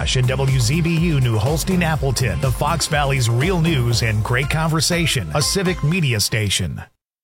Oshkosh and WZBU New Holstein Appleton, the Fox Valley's real news and great conversation, a civic media station.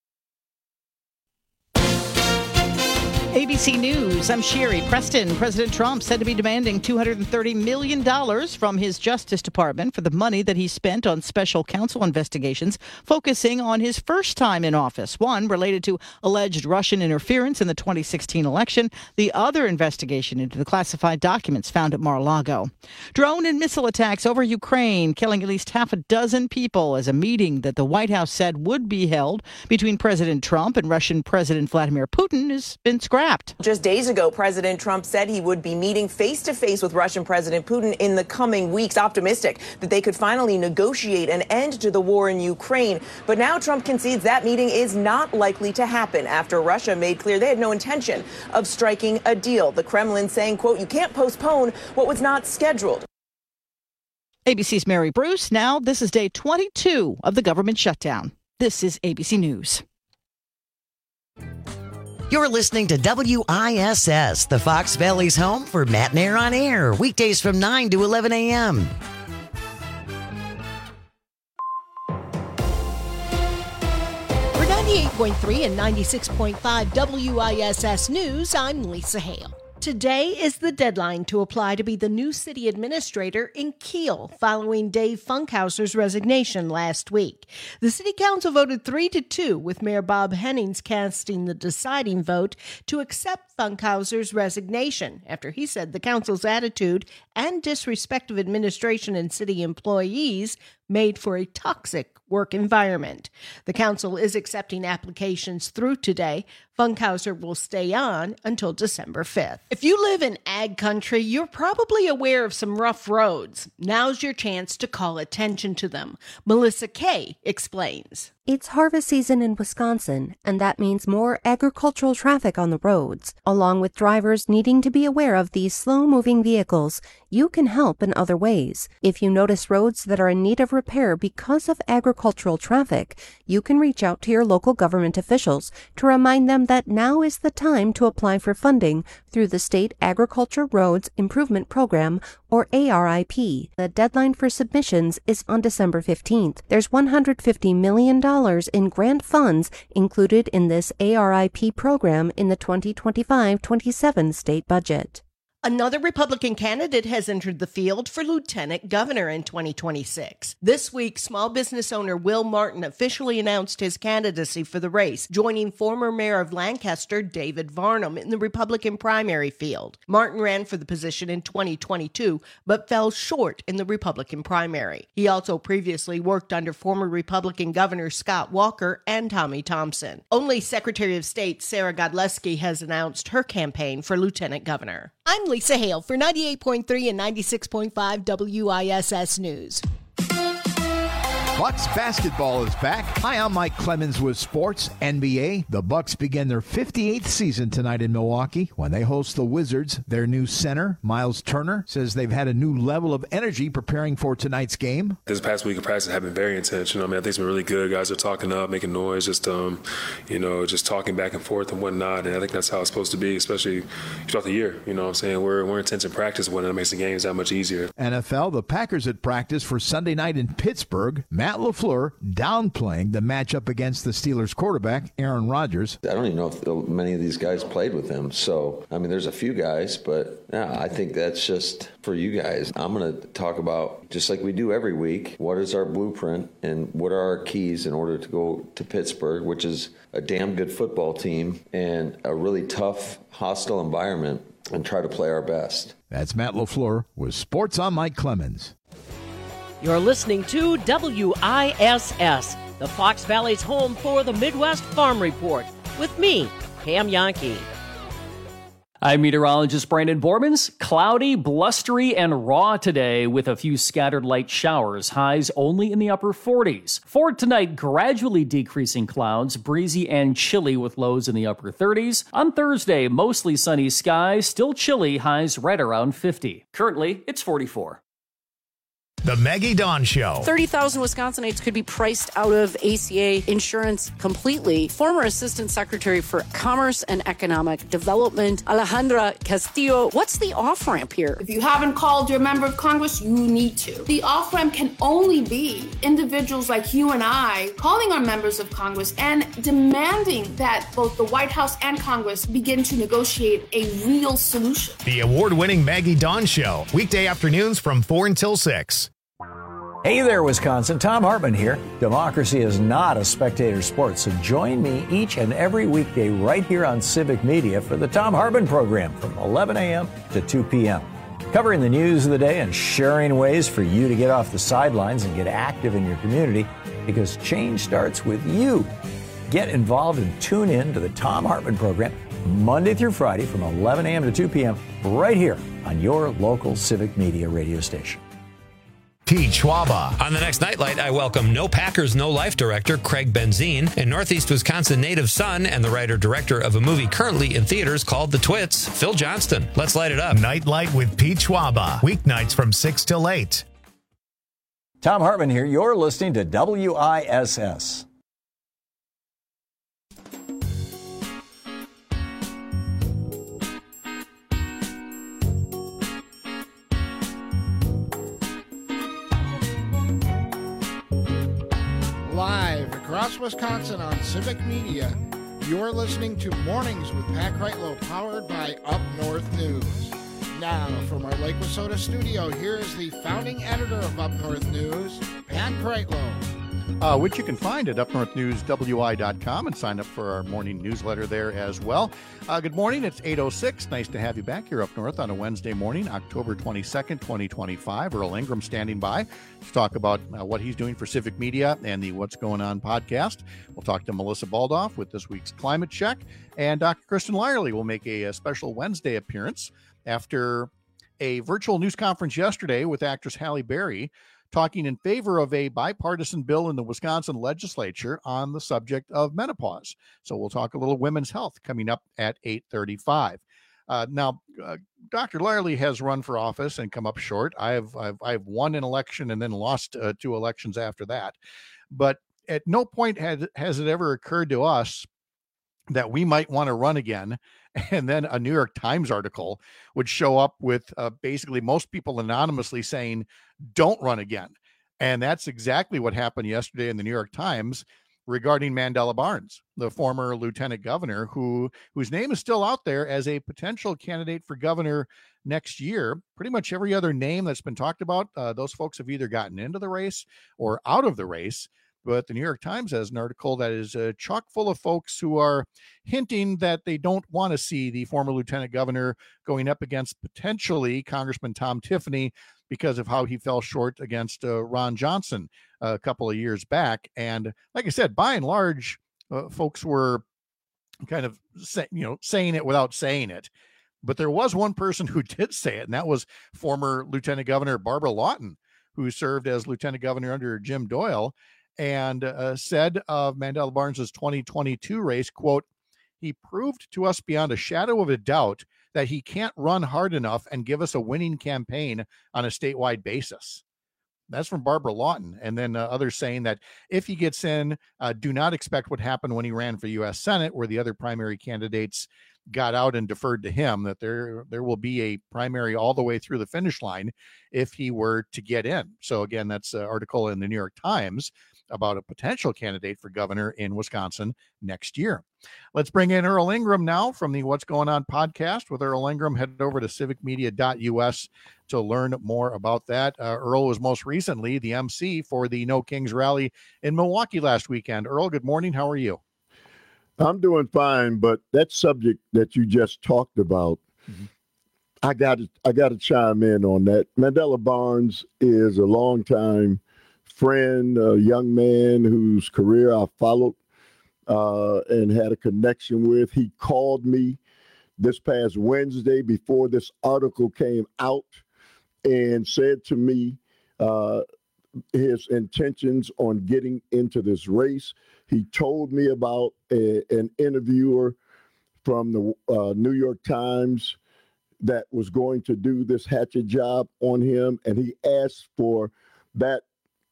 ABC News, I'm Sherry Preston. President Trump said to be demanding $230 million from his Justice Department for the money that he spent on special counsel investigations, focusing on his first time in office. One related to alleged Russian interference in the 2016 election. The other investigation into the classified documents found at Mar-a-Lago. Drone and missile attacks over Ukraine, killing at least half a dozen people as a meeting that the White House said would be held between President Trump and Russian President Vladimir Putin has been scrapped. Just days ago, President Trump said he would be meeting face-to-face with Russian President Putin in the coming weeks, optimistic that they could finally negotiate an end to the war in Ukraine. But now Trump concedes that meeting is not likely to happen after Russia made clear they had no intention of striking a deal. The Kremlin saying, quote, you can't postpone what was not scheduled. ABC's Mary Bruce. Now, this is day 22 of the government shutdown. This is ABC News. You're listening to WISS, the Fox Valley's home for Matt and Air on Air, weekdays from 9 to 11 a.m. For 98.3 and 96.5 WISS News, I'm Lisa Hale. Today is the deadline to apply to be the new city administrator in Kiel following Dave Funkhauser's resignation last week. The city council voted 3-2, with Mayor Bob Hennings casting the deciding vote to accept Funkhauser's resignation after he said the council's attitude and disrespect of administration and city employees made for a toxic work environment. The council is accepting applications through today. Funkhauser will stay on until December 5th. If you live in ag country, you're probably aware of some rough roads. Now's your chance to call attention to them. Melissa Kay explains. It's harvest season in Wisconsin, and that means more agricultural traffic on the roads. Along with drivers needing to be aware of these slow-moving vehicles, you can help in other ways. If you notice roads that are in need of repair because of agricultural traffic, you can reach out to your local government officials to remind them that now is the time to apply for funding through the State Agriculture Roads Improvement Program, or ARIP. The deadline for submissions is on December 15th. There's $150 million in grant funds included in this ARIP program in the 2025-27 state budget. Another Republican candidate has entered the field for lieutenant governor in 2026. This week, small business owner Will Martin officially announced his candidacy for the race, joining former mayor of Lancaster, David Varnum, in the Republican primary field. Martin ran for the position in 2022, but fell short in the Republican primary. He also previously worked under former Republican Governor Scott Walker and Tommy Thompson. Only Secretary of State Sarah Godlewski has announced her campaign for lieutenant governor. I'm Lisa Hale for 98.3 and 96.5 WISS News. Bucks basketball is back. Hi, I'm Mike Clemens with Sports NBA. The Bucks begin their 58th season tonight in Milwaukee when they host the Wizards. Their new center, Miles Turner, says they've had a new level of energy preparing for tonight's game. This past week of practice have been very intense. I think it's been really good. Guys are talking up, making noise, just talking back and forth and whatnot. And I think that's how it's supposed to be, especially throughout the year. We're intense in practice when it makes the games that much easier. NFL, the Packers at practice for Sunday night in Pittsburgh. Matt LaFleur downplaying the matchup against the Steelers quarterback, Aaron Rodgers. I don't even know if many of these guys played with him. So, there's a few guys, but yeah, I think that's just for you guys. I'm going to talk about, just like we do every week, what is our blueprint and what are our keys in order to go to Pittsburgh, which is a damn good football team and a really tough, hostile environment, and try to play our best. That's Matt LaFleur with Sports. I'm Mike Clemens. You're listening to WISS, the Fox Valley's home for the Midwest Farm Report, with me, Pam Yankee. I'm meteorologist Brandon Bormans. Cloudy, blustery, and raw today with a few scattered light showers. Highs only in the upper 40s. For tonight, gradually decreasing clouds, breezy and chilly with lows in the upper 30s. On Thursday, mostly sunny skies, still chilly, highs right around 50. Currently, it's 44. The Maggie Dawn Show. 30,000 Wisconsinites could be priced out of ACA insurance completely. Former Assistant Secretary for Commerce and Economic Development, Alejandra Castillo. What's the off-ramp here? If you haven't called your member of Congress, you need to. The off-ramp can only be individuals like you and I calling our members of Congress and demanding that both the White House and Congress begin to negotiate a real solution. The award-winning Maggie Dawn Show. Weekday afternoons from 4 until 6. Hey there, Wisconsin. Tom Hartman here. Democracy is not a spectator sport, so join me each and every weekday right here on Civic Media for the Tom Hartman program from 11 a.m. to 2 p.m. Covering the news of the day and sharing ways for you to get off the sidelines and get active in your community, because change starts with you. Get involved and tune in to the Tom Hartman program Monday through Friday from 11 a.m. to 2 p.m. right here on your local Civic Media radio station. Pete Schwaba. On the next Nightlight, I welcome No Packers, No Life director Craig Benzine and Northeast Wisconsin native son and the writer-director of a movie currently in theaters called The Twits, Phil Johnston. Let's light it up. Nightlight with Pete Schwaba. Weeknights from 6 till 8. Tom Hartman here. You're listening to WISS. Live across Wisconsin on Civic Media, you're listening to Mornings with Pat Kreitlow, powered by Up North News. Now, from our Lake Wissota studio, here is the founding editor of Up North News, Pat Kreitlow. Which you can find at upnorthnewswi.com and sign up for our morning newsletter there as well. Good morning. It's 8:06. Nice to have you back here up north on a Wednesday morning, October 22nd, 2025. Earl Ingram standing by to talk about what he's doing for Civic Media and the What's Going On podcast. We'll talk to Melissa Baldoff with this week's Climate Check. And Dr. Kristen Lyerly will make a special Wednesday appearance after a virtual news conference yesterday with actress Halle Berry, talking in favor of a bipartisan bill in the Wisconsin legislature on the subject of menopause. So we'll talk a little women's health coming up at 8:35. Now, Dr. Lyerly has run for office and come up short. I've won an election and then lost 2 elections after that. But at no point has it ever occurred to us that we might want to run again. And then a New York Times article would show up with basically most people anonymously saying, don't run again. And that's exactly what happened yesterday in the New York Times regarding Mandela Barnes, the former lieutenant governor whose name is still out there as a potential candidate for governor next year. Pretty much every other name that's been talked about, those folks have either gotten into the race or out of the race. But the New York Times has an article that is chock full of folks who are hinting that they don't want to see the former lieutenant governor going up against potentially Congressman Tom Tiffany because of how he fell short against Ron Johnson a couple of years back. And like I said, by and large, folks were kind of saying it without saying it. But there was one person who did say it, and that was former Lieutenant Governor Barbara Lawton, who served as lieutenant governor under Jim Doyle, and said of Mandela Barnes's 2022 race, quote, "He proved to us beyond a shadow of a doubt that he can't run hard enough and give us a winning campaign on a statewide basis." That's from Barbara Lawton. And then others saying that if he gets in, do not expect what happened when he ran for U.S. Senate, where the other primary candidates got out and deferred to him, that there will be a primary all the way through the finish line if he were to get in. So again, that's an article in the New York Times about a potential candidate for governor in Wisconsin next year. Let's bring in Earl Ingram now from the What's Going On podcast. With Earl Ingram, head over to civicmedia.us to learn more about that. Earl was most recently the MC for the No Kings rally in Milwaukee last weekend. Earl, good morning. How are you? I'm doing fine, but that subject that you just talked about, I got to chime in on that. Mandela Barnes is a longtime friend, a young man whose career I followed and had a connection with. He called me this past Wednesday before this article came out and said to me his intentions on getting into this race. He told me about an interviewer from the New York Times that was going to do this hatchet job on him, and he asked for that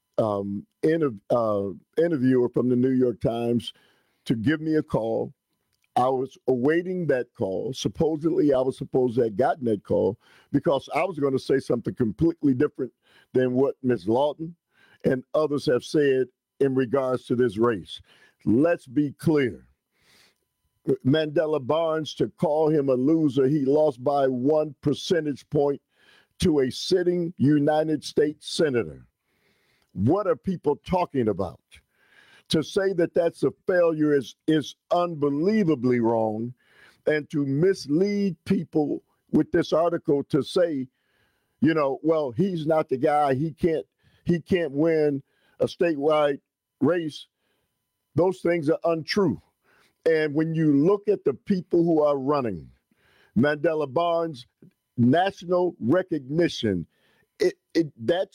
interviewer from the New York Times to give me a call. I was awaiting that call. Supposedly, I was supposed to have gotten that call because I was going to say something completely different than what Ms. Lawton and others have said in regards to this race. Let's be clear. Mandela Barnes, to call him a loser, he lost by 1 percentage point to a sitting United States senator. What are people talking about? To say that that's a failure is unbelievably wrong, and to mislead people with this article to say, well, he's not the guy. He can't win a statewide race. Those things are untrue. And when you look at the people who are running, Mandela Barnes, national recognition, that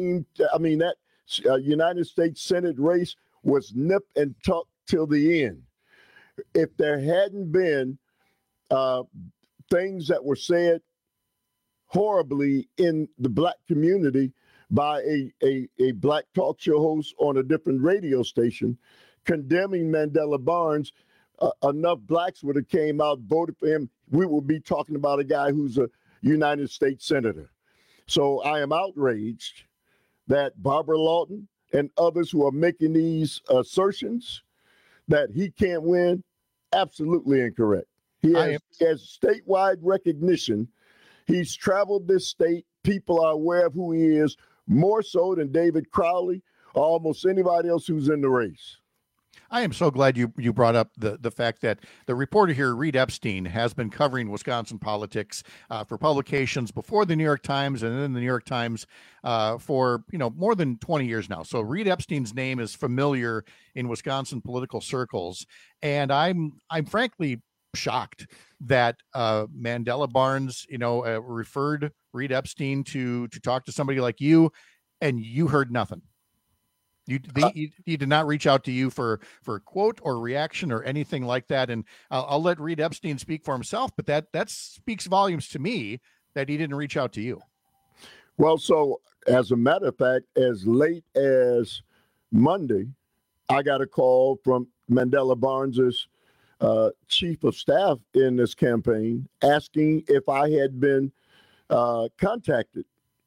United States Senate race was nip and tuck till the end. If there hadn't been things that were said horribly in the black community by a black talk show host on a different radio station condemning Mandela Barnes, enough blacks would have came out, voted for him. We would be talking about a guy who's a United States senator. So I am outraged that Barbara Lawton and others who are making these assertions that he can't win, absolutely incorrect. He has statewide recognition. He's traveled this state. People are aware of who he is, more so than David Crowley or almost anybody else who's in the race. I am so glad you brought up the fact that the reporter here, Reed Epstein, has been covering Wisconsin politics for publications before the New York Times and then the New York Times for more than 20 years now. So Reed Epstein's name is familiar in Wisconsin political circles, and I'm frankly shocked that Mandela Barnes referred Reed Epstein to talk to somebody like you, and you heard nothing. You did not reach out to you for a quote or reaction or anything like that. And I'll let Reed Epstein speak for himself, but that speaks volumes to me that he didn't reach out to you. Well, so as a matter of fact, as late as Monday, I got a call from Mandela Barnes's chief of staff in this campaign asking if I had been contacted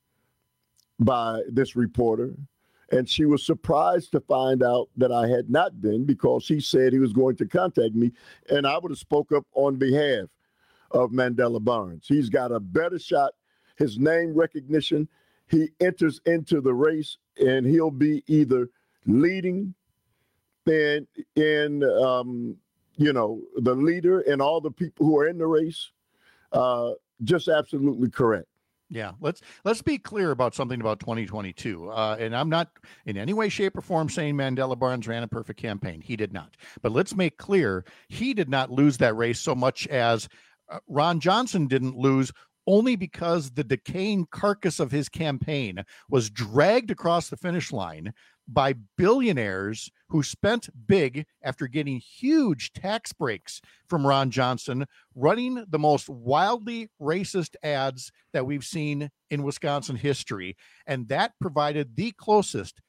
by this reporter. And she was surprised to find out that I had not been, because he said he was going to contact me, and I would have spoke up on behalf of Mandela Barnes. He's got a better shot. His name recognition, he enters into the race, and he'll be either leading in the leader and all the people who are in the race. Just absolutely correct. Yeah, let's be clear about something about 2022. And I'm not in any way, shape, or form saying Mandela Barnes ran a perfect campaign. He did not. But let's make clear, he did not lose that race so much as Ron Johnson didn't lose, only because the decaying carcass of his campaign was dragged across the finish line by billionaires who spent big after getting huge tax breaks from Ron Johnson, running the most wildly racist ads that we've seen in Wisconsin history. And that provided the closest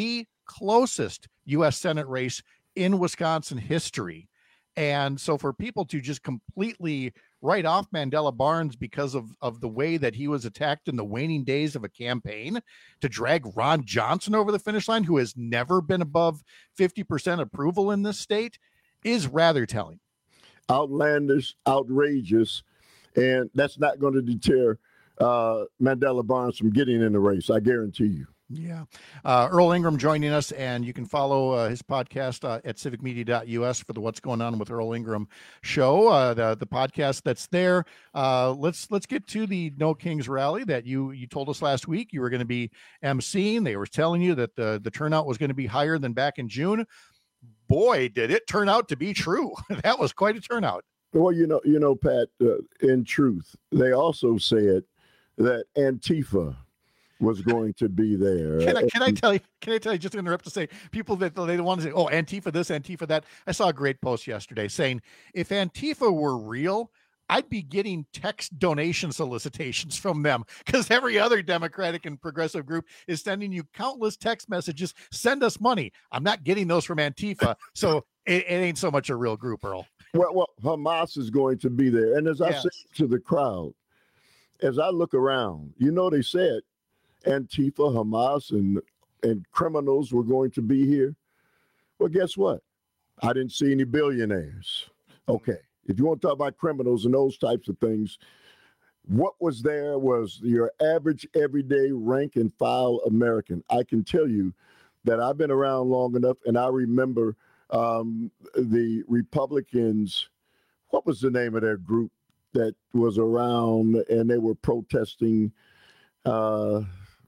U.S. Senate race in Wisconsin history. And so for people to just completely write off Mandela Barnes because of the way that he was attacked in the waning days of a campaign, to drag Ron Johnson over the finish line, who has never been above 50% approval in this state, is rather telling. Outlandish, outrageous, and that's not going to deter Mandela Barnes from getting in the race, I guarantee you. Yeah. Earl Ingram joining us, and you can follow his podcast at civicmedia.us for the What's Going On with Earl Ingram show, the podcast that's there. Let's get to the No Kings rally that you told us last week you were going to be emceeing. They were telling you that the turnout was going to be higher than back in June. Boy, did it turn out to be true. That was quite a turnout. Well, Pat, in truth, they also said that Antifa was going to be there. Can I tell you, just to interrupt to say, people that they want to say, oh, Antifa this, Antifa that. I saw a great post yesterday saying, if Antifa were real, I'd be getting text donation solicitations from them, because every other Democratic and progressive group is sending you countless text messages. Send us money. I'm not getting those from Antifa. So it ain't so much a real group, Earl. Well, Hamas is going to be there. And as I said to the crowd, as I look around, they said Antifa, Hamas, and criminals were going to be here. Well, guess what? I didn't see any billionaires. Okay. If you want to talk about criminals and those types of things, what was there was your average, everyday, rank and file American. I can tell you that I've been around long enough, and I remember the Republicans. What was the name of their group that was around, and they were protesting about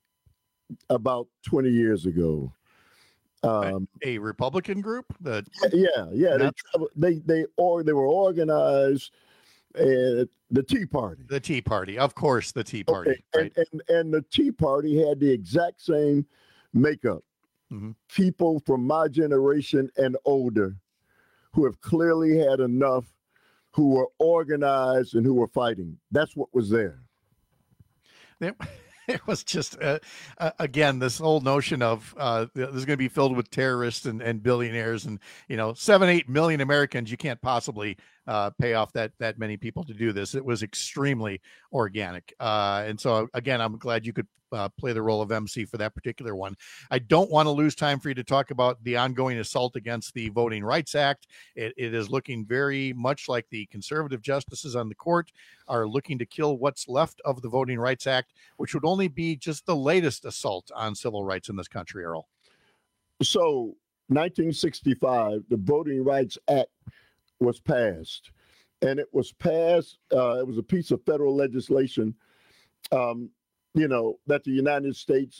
20 years ago? A Republican group? They were organized at the Tea Party. The Tea Party, of course, the Tea Party. Okay. Right. And the Tea Party had the exact same makeup. Mm-hmm. People from my generation and older who have clearly had enough, who were organized and who were fighting. That's what was there. It was just, again, this whole notion of this is going to be filled with terrorists and billionaires and, 7-8 million Americans. You can't possibly pay off that many people to do this. It was extremely organic. And so, again, I'm glad you could play the role of MC for that particular one. I don't want to lose time for you to talk about the ongoing assault against the Voting Rights Act. It is looking very much like the conservative justices on the court are looking to kill what's left of the Voting Rights Act, which would only be just the latest assault on civil rights in this country, Earl. So 1965, the Voting Rights Act was passed, and it was passed. It was a piece of federal legislation, that the United States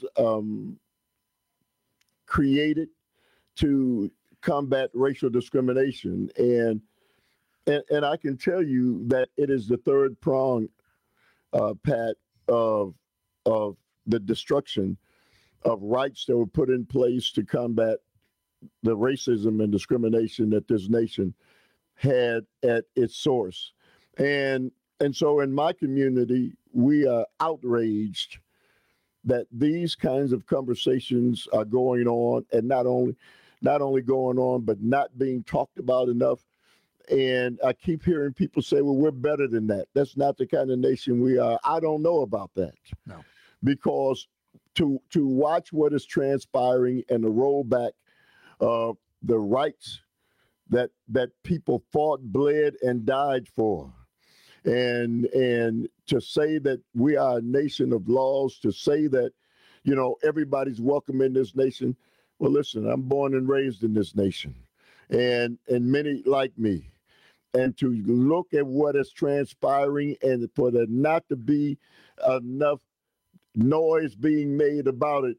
created to combat racial discrimination. And I can tell you that it is the third prong, Pat, of the destruction of rights that were put in place to combat the racism and discrimination that this nation had at its source. And so in my community, we are outraged that these kinds of conversations are going on, and not only going on, but not being talked about enough. And I keep hearing people say, well, we're better than that. That's not the kind of nation we are. I don't know about that. No. Because to watch what is transpiring and the rollback of the rights that people fought, bled, and died for, and to say that we are a nation of laws, to say that, everybody's welcome in this nation. Well, listen, I'm born and raised in this nation, and many like me. And to look at what is transpiring and for there not to be enough noise being made about it,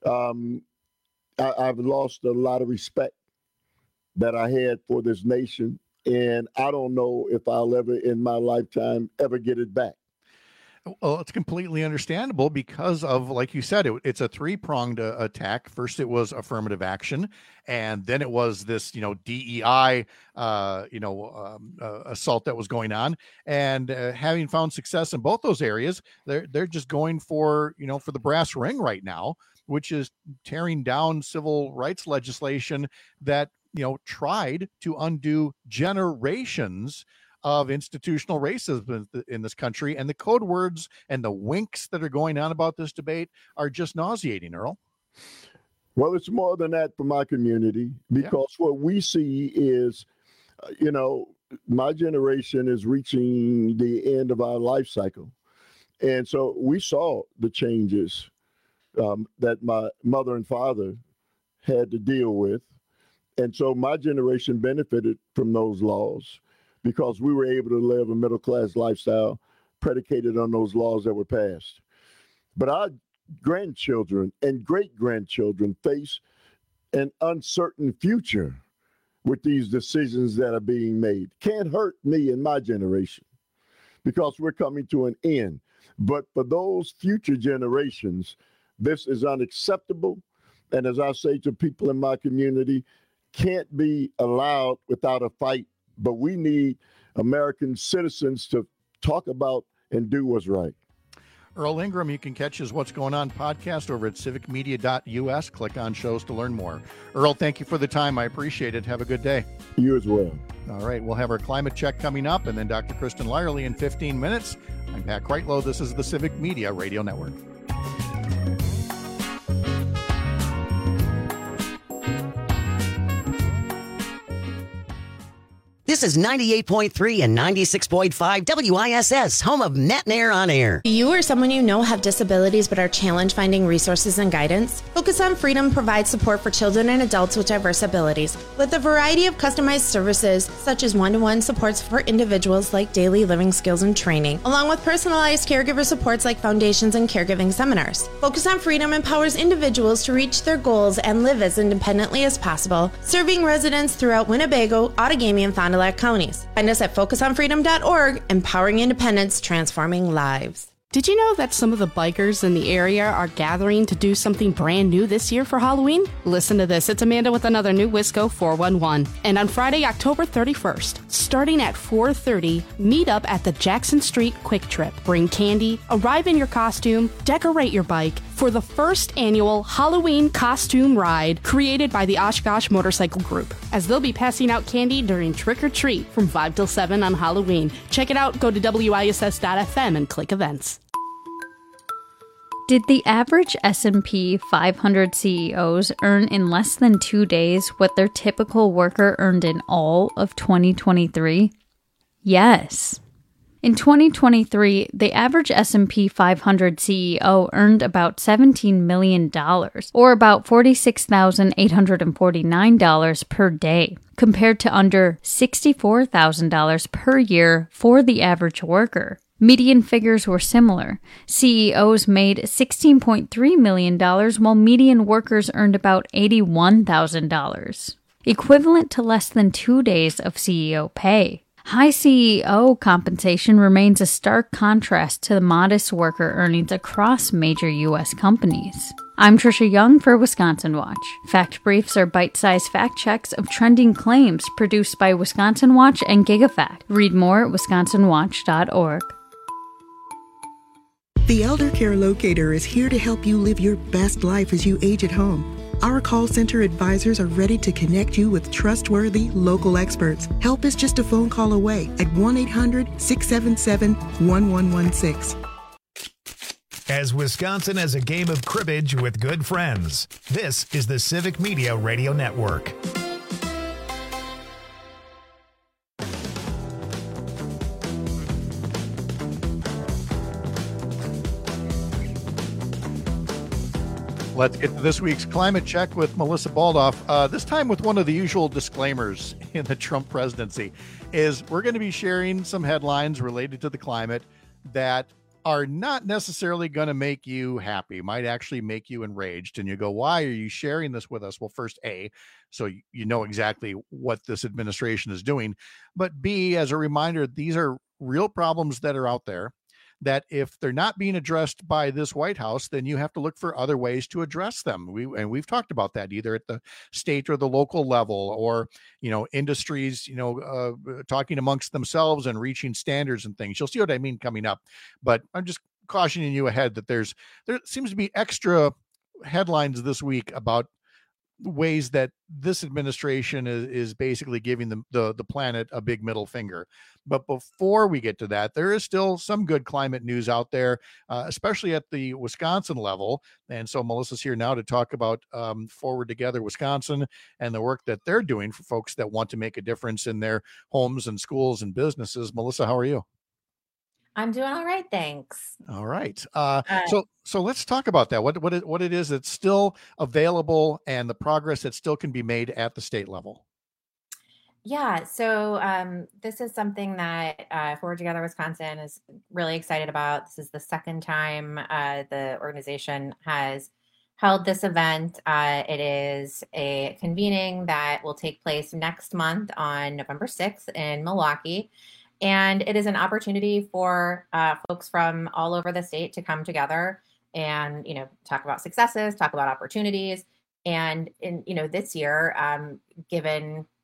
I've lost a lot of respect that I had for this nation. And I don't know if I'll ever in my lifetime ever get it back. Well, it's completely understandable because of, like you said, it's a three-pronged attack. First, it was affirmative action, and then it was this, DEI, assault that was going on. And having found success in both those areas, they're just going for the brass ring right now, which is tearing down civil rights legislation that tried to undo generations of institutional racism in this country. And the code words and the winks that are going on about this debate are just nauseating, Earl. Well, it's more than that for my community, because what we see is, my generation is reaching the end of our life cycle. And so we saw the changes that my mother and father had to deal with. And so my generation benefited from those laws, because we were able to live a middle-class lifestyle predicated on those laws that were passed. But our grandchildren and great-grandchildren face an uncertain future with these decisions that are being made. Can't hurt me and my generation, because we're coming to an end. But for those future generations, this is unacceptable. And as I say to people in my community, can't be allowed without a fight. But we need American citizens to talk about and do what's right. Earl Ingram, you can catch his What's Going On podcast over at civicmedia.us. Click on shows to learn more. Earl, thank you for the time. I appreciate it. Have a good day. You as well. All right, we'll have our climate check coming up, and then Dr. Kristen Lyerly in 15 minutes. I'm Pat Kreitlow. This is the Civic Media Radio Network. This is 98.3 and 96.5 WISS, home of Matt and Air on Air. You or someone you know have disabilities but are challenged finding resources and guidance? Focus on Freedom provides support for children and adults with diverse abilities, with a variety of customized services such as one-to-one supports for individuals like daily living skills and training, along with personalized caregiver supports like foundations and caregiving seminars. Focus on Freedom empowers individuals to reach their goals and live as independently as possible, serving residents throughout Winnebago, Outagamie, and Fond du Lac counties. Find us at focusonfreedom.org, empowering independence, transforming lives. Did you know that some of the bikers in the area are gathering to do something brand new this year for Halloween? Listen to this. It's Amanda with another new Wisco 411. And on Friday, October 31st, starting at 4:30, meet up at the Jackson Street Quick Trip. Bring candy, arrive in your costume, decorate your bike for the first annual Halloween costume ride created by the Oshkosh Motorcycle Group, as they'll be passing out candy during Trick or Treat from 5 till 7 on Halloween. Check it out. Go to WISS.FM and click events. Did the average S&P 500 CEOs earn in less than 2 days what their typical worker earned in all of 2023? Yes. In 2023, the average S&P 500 CEO earned about $17 million, or about $46,849 per day, compared to under $64,000 per year for the average worker. Median figures were similar. CEOs made $16.3 million, while median workers earned about $81,000, equivalent to less than 2 days of CEO pay. High CEO compensation remains a stark contrast to the modest worker earnings across major U.S. companies. I'm Trisha Young for Wisconsin Watch. Fact Briefs are bite-sized fact checks of trending claims produced by Wisconsin Watch and GigaFact. Read more at wisconsinwatch.org. The Elder Care Locator is here to help you live your best life as you age at home. Our call center advisors are ready to connect you with trustworthy local experts. Help is just a phone call away at 1-800-677-1116. As Wisconsin has a game of cribbage with good friends, this is the Civic Media Radio Network. Let's get to this week's Climate Check with Melissa Baldoff. This time with one of the usual disclaimers in the Trump presidency is we're going to be sharing some headlines related to the climate that are not necessarily going to make you happy, might actually make you enraged. And you go, why are you sharing this with us? Well, first, A, so you know exactly what this administration is doing. But B, as a reminder, these are real problems that are out there, that if they're not being addressed by this White House, then you have to look for other ways to address them. We've talked about that either at the state or the local level, or, industries, talking amongst themselves and reaching standards and things. You'll see what I mean coming up, but I'm just cautioning you ahead that there seems to be extra headlines this week about ways that this administration is basically giving the planet a big middle finger. But before we get to that, there is still some good climate news out there, especially at the Wisconsin level. And so Melissa's here now to talk about Forward Together Wisconsin and the work that they're doing for folks that want to make a difference in their homes and schools and businesses. Melissa, how are you? I'm doing all right, thanks. All right. So let's talk about that. What it is that's still available and the progress that still can be made at the state level. Yeah. So this is something that Forward Together Wisconsin is really excited about. This is the second time the organization has held this event. It is a convening that will take place next month on November 6th in Milwaukee. And it is an opportunity for folks from all over the state to come together and, talk about successes, talk about opportunities. And this year, given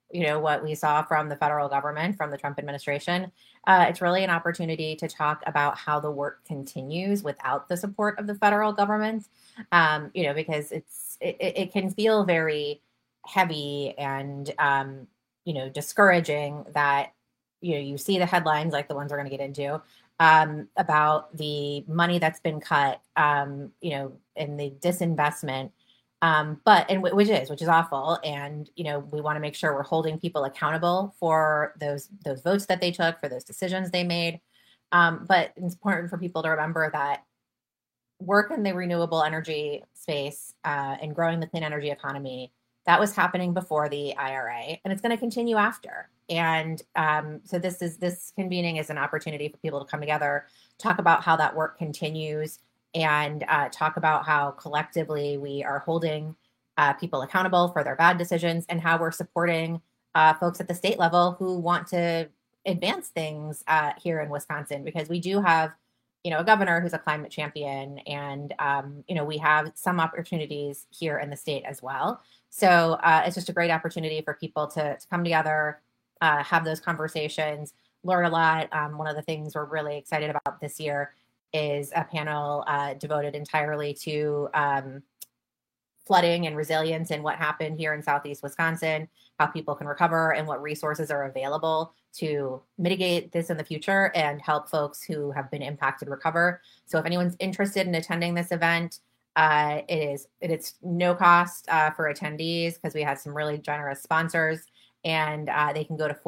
what we saw from the federal government, from the Trump administration. It's really an opportunity to talk about how the work continues without the support of the federal government, because it can feel very heavy and, discouraging that, you see the headlines like the ones we're going to get into about the money that's been cut, and the disinvestment. Which is awful. And, we want to make sure we're holding people accountable for those votes that they took, for those decisions they made. But it's important for people to remember that work in the renewable energy space and growing the clean energy economy, that was happening before the IRA, and it's going to continue after. And so this convening is an opportunity for people to come together, talk about how that work continues, and talk about how collectively we are holding people accountable for their bad decisions, and how we're supporting folks at the state level who want to advance things here in Wisconsin, because we do have, a governor who's a climate champion, and, we have some opportunities here in the state as well. So it's just a great opportunity for people to come together, have those conversations, learn a lot. One of the things we're really excited about this year is a panel devoted entirely to flooding and resilience and what happened here in Southeast Wisconsin, how people can recover, and what resources are available to mitigate this in the future and help folks who have been impacted recover. So if anyone's interested in attending this event, it's no cost for attendees, because we had some really generous sponsors, and they can go to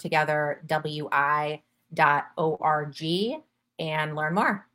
forwardtogetherwi.org and learn more.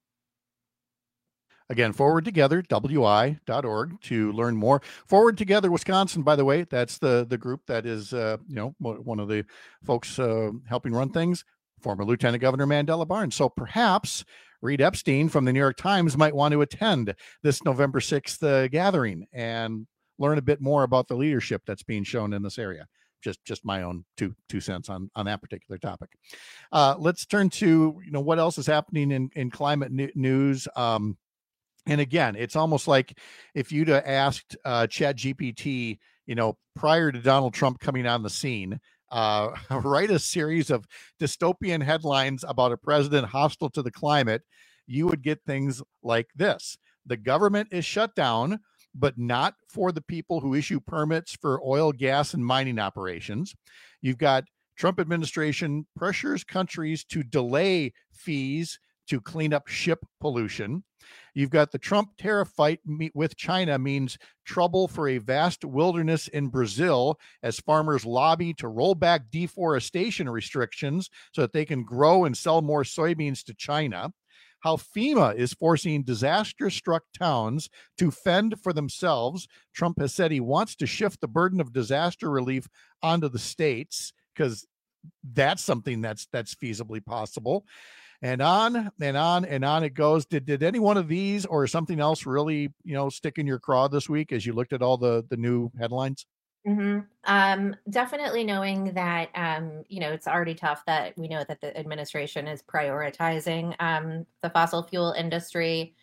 Again, Forward Together, wi.org, to learn more. Forward Together Wisconsin, by the way, that's the group that is, one of the folks helping run things, former Lieutenant Governor Mandela Barnes. So perhaps Reed Epstein from the New York Times might want to attend this November 6th gathering and learn a bit more about the leadership that's being shown in this area. Just my own two cents on that particular topic. Let's turn to, what else is happening in climate news. And again, it's almost like if you'd asked ChatGPT, prior to Donald Trump coming on the scene, write a series of dystopian headlines about a president hostile to the climate, you would get things like this. The government is shut down, but not for the people who issue permits for oil, gas, and mining operations. You've got Trump administration pressures countries to delay fees to clean up ship pollution. You've got the Trump tariff fight with China means trouble for a vast wilderness in Brazil as farmers lobby to roll back deforestation restrictions so that they can grow and sell more soybeans to China. How FEMA is forcing disaster-struck towns to fend for themselves. Trump has said he wants to shift the burden of disaster relief onto the states, because that's something that's feasibly possible. And on and on and on it goes. Did any one of these or something else really, stick in your craw this week as you looked at all the new headlines? Mm-hmm. Definitely knowing that, it's already tough that we know that the administration is prioritizing the fossil fuel industry.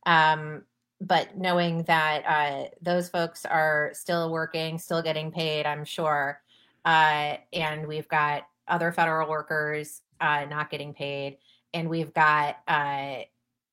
But knowing that those folks are still working, still getting paid, I'm sure. And we've got other federal workers not getting paid. And we've got, a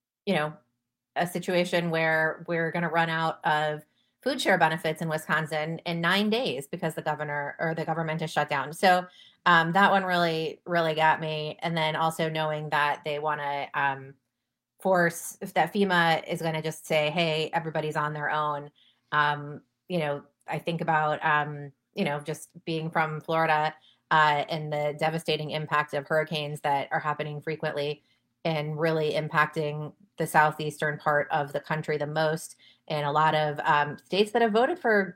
situation where we're going to run out of food share benefits in Wisconsin in 9 days because the government is shut down. So that one really, really got me. And then also knowing that they want to force, if that FEMA is going to just say, hey, everybody's on their own. I think about, just being from Florida, and the devastating impact of hurricanes that are happening frequently and really impacting the southeastern part of the country the most, and a lot of states that have voted for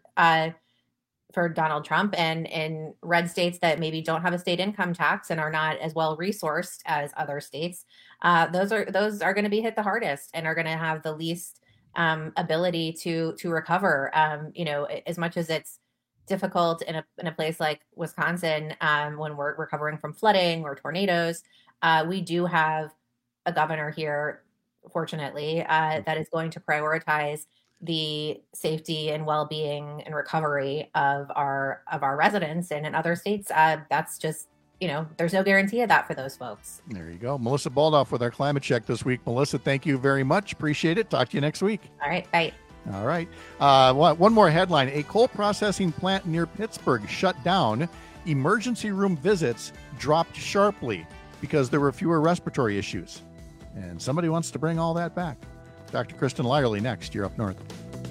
Donald Trump, and in red states that maybe don't have a state income tax and are not as well resourced as other states. Those are going to be hit the hardest and are going to have the least ability to recover. As much as it's difficult in a place like Wisconsin, when we're recovering from flooding or tornadoes, we do have a governor here, fortunately, that is going to prioritize the safety and well-being and recovery of our residents. And in other states, that's just, there's no guarantee of that for those folks. There you go. Melissa Baldoff with our climate check this week. Melissa, thank you very much. Appreciate it. Talk to you next week. All right. Bye. All right. One more headline. A coal processing plant near Pittsburgh shut down. Emergency room visits dropped sharply because there were fewer respiratory issues. And somebody wants to bring all that back. Dr. Kristen Lyerly next. You're Up North.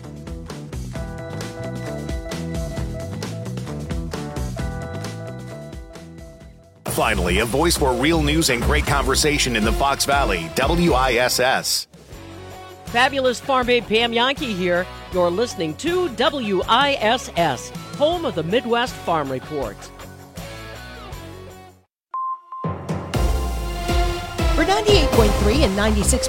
Finally, a voice for real news and great conversation in the Fox Valley, WISS. Fabulous farm babe Pam Yankee here. You're listening to WISS, home of the Midwest Farm Report. For 98.3 and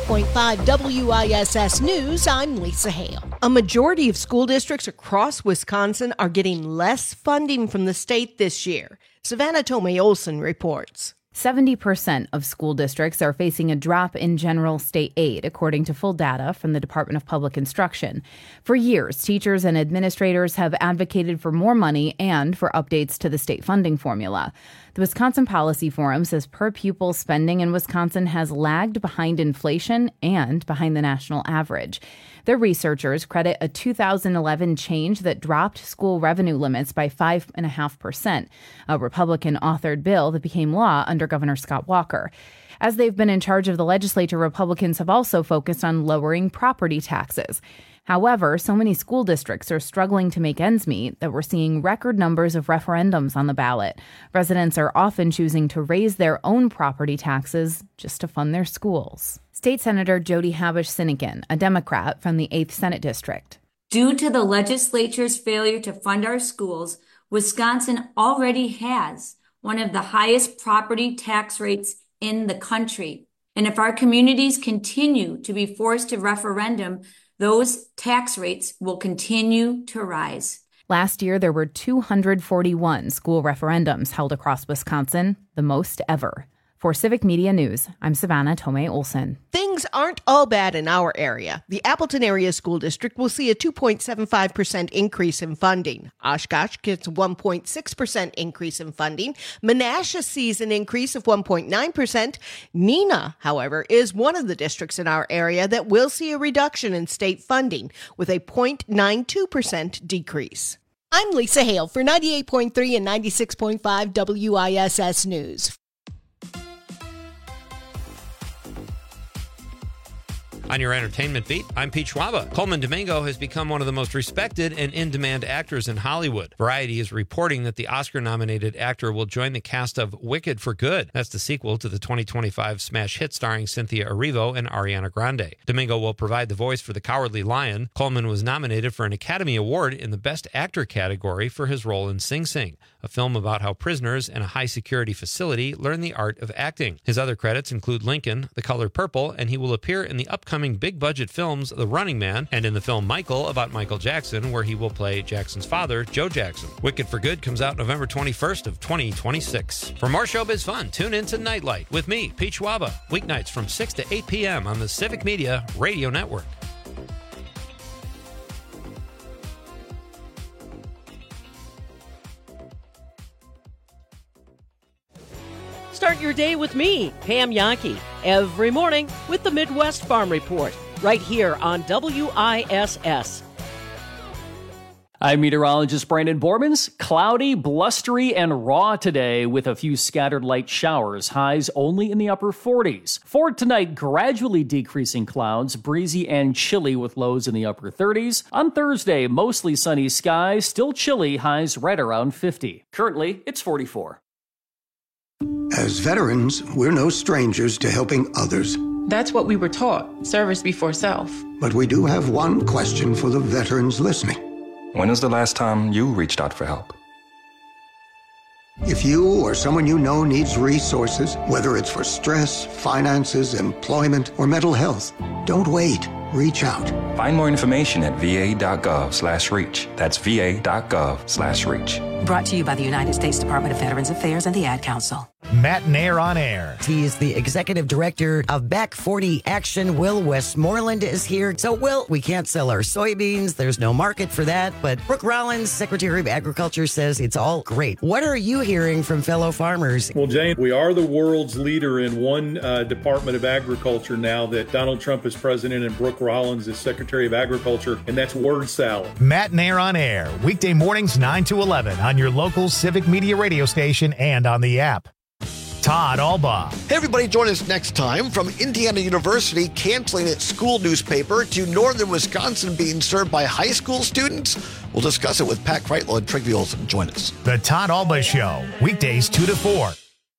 96.5 WISS News, I'm Lisa Hale. A majority of school districts across Wisconsin are getting less funding from the state this year. Savannah Tomei Olson reports. 70% of school districts are facing a drop in general state aid, according to full data from the Department of Public Instruction. For years, teachers and administrators have advocated for more money and for updates to the state funding formula. The Wisconsin Policy Forum says per-pupil spending in Wisconsin has lagged behind inflation and behind the national average. Their researchers credit a 2011 change that dropped school revenue limits by 5.5%, a Republican-authored bill that became law under Governor Scott Walker. As they've been in charge of the legislature, Republicans have also focused on lowering property taxes. However, so many school districts are struggling to make ends meet that we're seeing record numbers of referendums on the ballot. Residents are often choosing to raise their own property taxes just to fund their schools. State Senator Jody Habush-Sinekin, a Democrat from the 8th Senate District. Due to the legislature's failure to fund our schools, Wisconsin already has one of the highest property tax rates in the country. And if our communities continue to be forced to referendum, those tax rates will continue to rise. Last year, there were 241 school referendums held across Wisconsin, the most ever. For Civic Media News, I'm Savannah Tomei Olson. Things aren't all bad in our area. The Appleton Area School District will see a 2.75% increase in funding. Oshkosh gets a 1.6% increase in funding. Menasha sees an increase of 1.9%. Neenah, however, is one of the districts in our area that will see a reduction in state funding with a 0.92% decrease. I'm Lisa Hale for 98.3 and 96.5 WISS News. On your entertainment beat, I'm Pete Schwaba. Coleman Domingo has become one of the most respected and in-demand actors in Hollywood. Variety is reporting that the Oscar-nominated actor will join the cast of Wicked for Good. That's the sequel to the 2025 smash hit starring Cynthia Erivo and Ariana Grande. Domingo will provide the voice for the Cowardly Lion. Coleman was nominated for an Academy Award in the Best Actor category for his role in Sing Sing, a film about how prisoners in a high-security facility learn the art of acting. His other credits include Lincoln, The Color Purple, and he will appear in the upcoming big-budget films The Running Man and in the film Michael about Michael Jackson, where he will play Jackson's father, Joe Jackson. Wicked for Good comes out November 21st of 2026. For more showbiz fun, tune in to Nightlight with me, Pete Schwaba, weeknights from 6 to 8 p.m. on the Civic Media Radio Network. Start your day with me, Pam Yankee, every morning with the Midwest Farm Report, right here on WISS. I'm meteorologist Brandon Bormans. Cloudy, blustery, and raw today with a few scattered light showers. Highs only in the upper 40s. For tonight, gradually decreasing clouds, breezy and chilly with lows in the upper 30s. On Thursday, mostly sunny skies, still chilly, highs right around 50. Currently, it's 44. As veterans, we're no strangers to helping others. That's what we were taught, service before self. But we do have one question for the veterans listening. When was the last time you reached out for help? If you or someone you know needs resources, whether it's for stress, finances, employment, or mental health, don't wait. Reach out. Find more information at va.gov/reach. That's va.gov/reach. Brought to you by the United States Department of Veterans Affairs and the Ad Council. Matt Nair on Air. He is the executive director of Back 40 Action. Will Westmoreland is here. So, Will, we can't sell our soybeans. There's no market for that. But Brooke Rollins, Secretary of Agriculture, says it's all great. What are you hearing from fellow farmers? Well, Jane, we are the world's leader in one Department of Agriculture now that Donald Trump is president and Brooke Rollins is Secretary of Agriculture, and that's word salad. Matt Nair on Air, weekday mornings 9 to 11 on your local Civic Media radio station and on the app. Todd Albaugh. Hey, everybody, join us next time. From Indiana University canceling its school newspaper to northern Wisconsin being served by high school students. We'll discuss it with Pat Kreitlow and Trigg Olson. Join us. The Todd Albaugh Show, weekdays 2 to 4.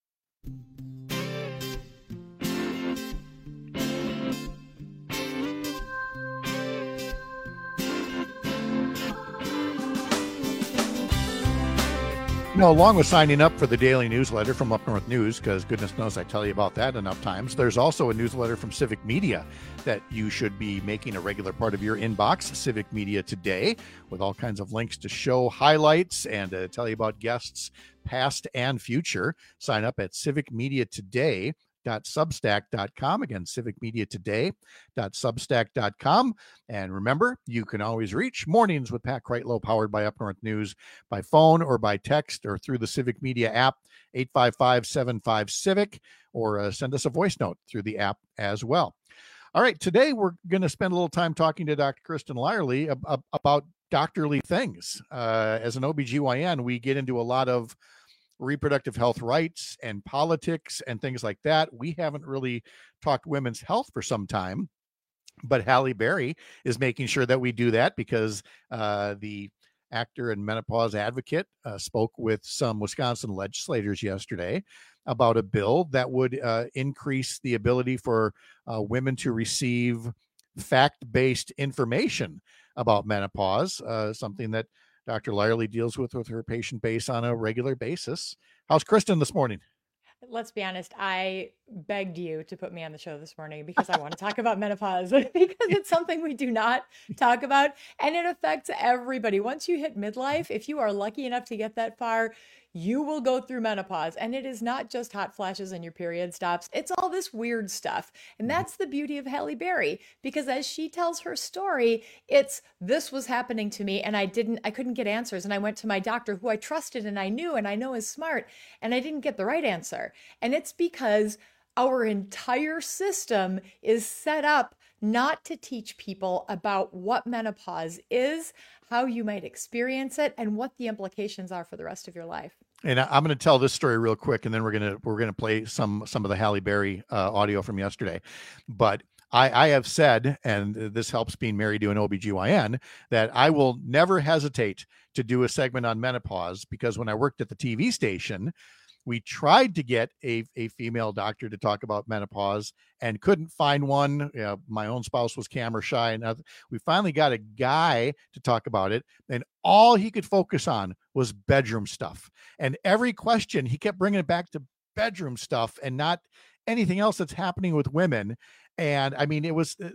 Along with signing up for the daily newsletter from Up North News, because goodness knows I tell you about that enough times, there's also a newsletter from Civic Media that you should be making a regular part of your inbox, Civic Media Today, with all kinds of links to show highlights and to tell you about guests past and future. Sign up at civicmediatoday.substack.com. Again, civicmediatoday.substack.com. And remember, you can always reach Mornings with Pat Kreitlow, powered by Up North News, by phone or by text or through the Civic Media app, 855-75-CIVIC, or send us a voice note through the app as well. All right, today we're going to spend a little time talking to Dr. Kristen Lyerly about doctorly things. As an OBGYN, we get into a lot of reproductive health rights and politics and things like that. We haven't really talked women's health for some time, but Halle Berry is making sure that we do that because the actor and menopause advocate spoke with some Wisconsin legislators yesterday about a bill that would increase the ability for women to receive fact-based information about menopause, something that Dr. Lyerly deals with her patient base on a regular basis. How's Kristen this morning? Let's be honest. I begged you to put me on the show this morning because I want to talk about menopause because it's something we do not talk about and it affects everybody. Once you hit midlife, if you are lucky enough to get that far, you will go through menopause. And it is not just hot flashes and your period stops. It's all this weird stuff. And that's the beauty of Halle Berry, because as she tells her story, it's this was happening to me and I couldn't get answers. And I went to my doctor who I trusted and I knew and I know is smart, and I didn't get the right answer. And it's because our entire system is set up not to teach people about what menopause is, how you might experience it, and what the implications are for the rest of your life. And I'm going to tell this story real quick, and then we're going to play some of the Halle Berry audio from yesterday. But I have said, and this helps being married to an OBGYN, that I will never hesitate to do a segment on menopause, because when I worked at the TV station, we tried to get a female doctor to talk about menopause and couldn't find one. My own spouse was camera shy. And we finally got a guy to talk about it. And all he could focus on was bedroom stuff. And every question, he kept bringing it back to bedroom stuff and not anything else that's happening with women. And I mean,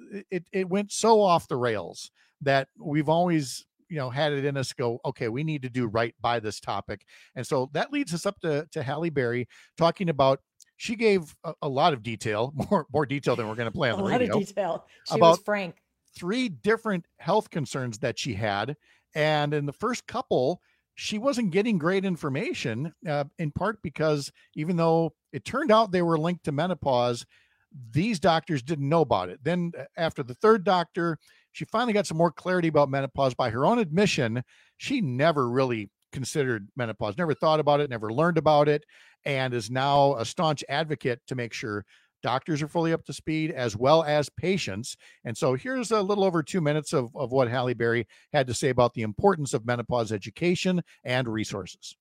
it went so off the rails that we've always had it in us go, okay, we need to do right by this topic. And so that leads us up to Halle Berry talking about, she gave a lot of detail, more detail than we're going to play on the radio. A lot of detail. She was frank. 3 different health concerns that she had. And in the first couple, she wasn't getting great information, in part because even though it turned out they were linked to menopause, these doctors didn't know about it. Then after the third doctor, she finally got some more clarity about menopause. By her own admission, she never really considered menopause, never thought about it, never learned about it, and is now a staunch advocate to make sure doctors are fully up to speed as well as patients. And so here's a little over 2 minutes of what Halle Berry had to say about the importance of menopause education and resources.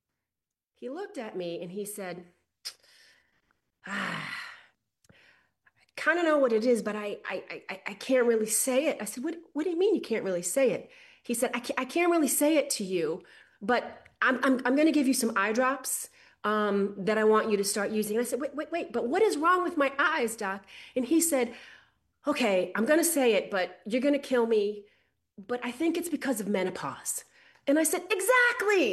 He looked at me and he said, kind of know what it is, but I can't really say it. I said, what do you mean you can't really say it? He said, I can't really say it to you, but I'm going to give you some eye drops that I want you to start using. And I said, wait, but what is wrong with my eyes, doc? And he said, okay, I'm going to say it, but you're going to kill me, but I think it's because of menopause. And I said, exactly.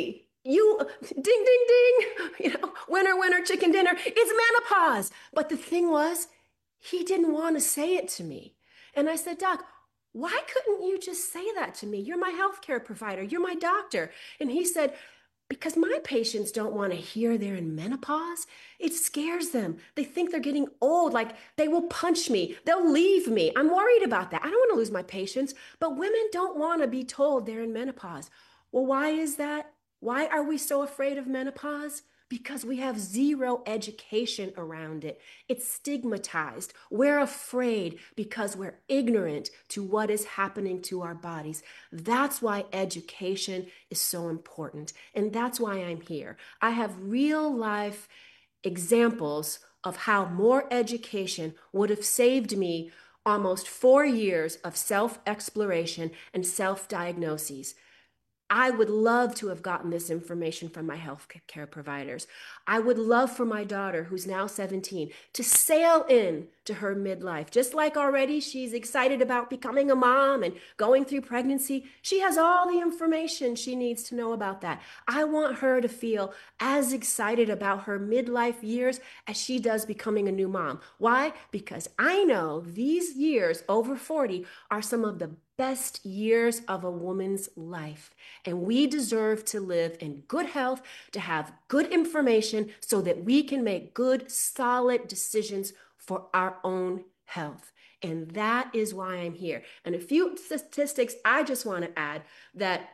ding, ding, ding, winner, winner, chicken dinner, it's menopause. But the thing was, he didn't want to say it to me. And I said, Doc, why couldn't you just say that to me? You're my healthcare provider. You're my doctor. And he said, because my patients don't want to hear they're in menopause. It scares them. They think they're getting old, like they will punch me. They'll leave me. I'm worried about that. I don't want to lose my patients, but women don't want to be told they're in menopause. Well, why is that? Why are we so afraid of menopause? Because we have zero education around it. It's stigmatized. We're afraid because we're ignorant to what is happening to our bodies. That's why education is so important. And that's why I'm here. I have real life examples of how more education would have saved me almost 4 years of self-exploration and self-diagnoses. I would love to have gotten this information from my health care providers. I would love for my daughter, who's now 17, to sail in to her midlife. Just like already she's excited about becoming a mom and going through pregnancy, she has all the information she needs to know about that. I want her to feel as excited about her midlife years as she does becoming a new mom. Why? Because I know these years over 40 are some of the best years of a woman's life. And we deserve to live in good health, to have good information so that we can make good, solid decisions for our own health. And that is why I'm here. And a few statistics I just want to add that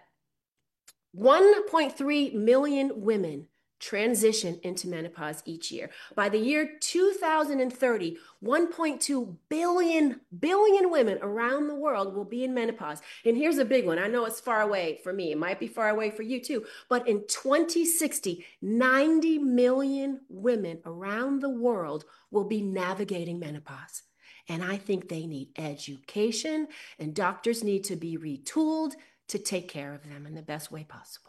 1.3 million women transition into menopause each year. By the year 2030, 1.2 billion women around the world will be in menopause. And here's a big one. I know it's far away for me. It might be far away for you too. But in 2060, 90 million women around the world will be navigating menopause. And I think they need education, and doctors need to be retooled to take care of them in the best way possible.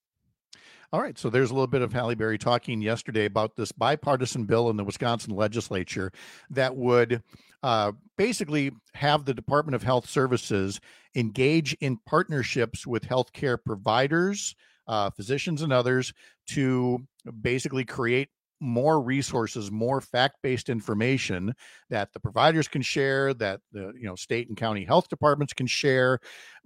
All right, so there's a little bit of Halle Berry talking yesterday about this bipartisan bill in the Wisconsin legislature that would basically have the Department of Health Services engage in partnerships with healthcare providers, physicians, and others to basically create more resources, more fact-based information that the providers can share, that the state and county health departments can share.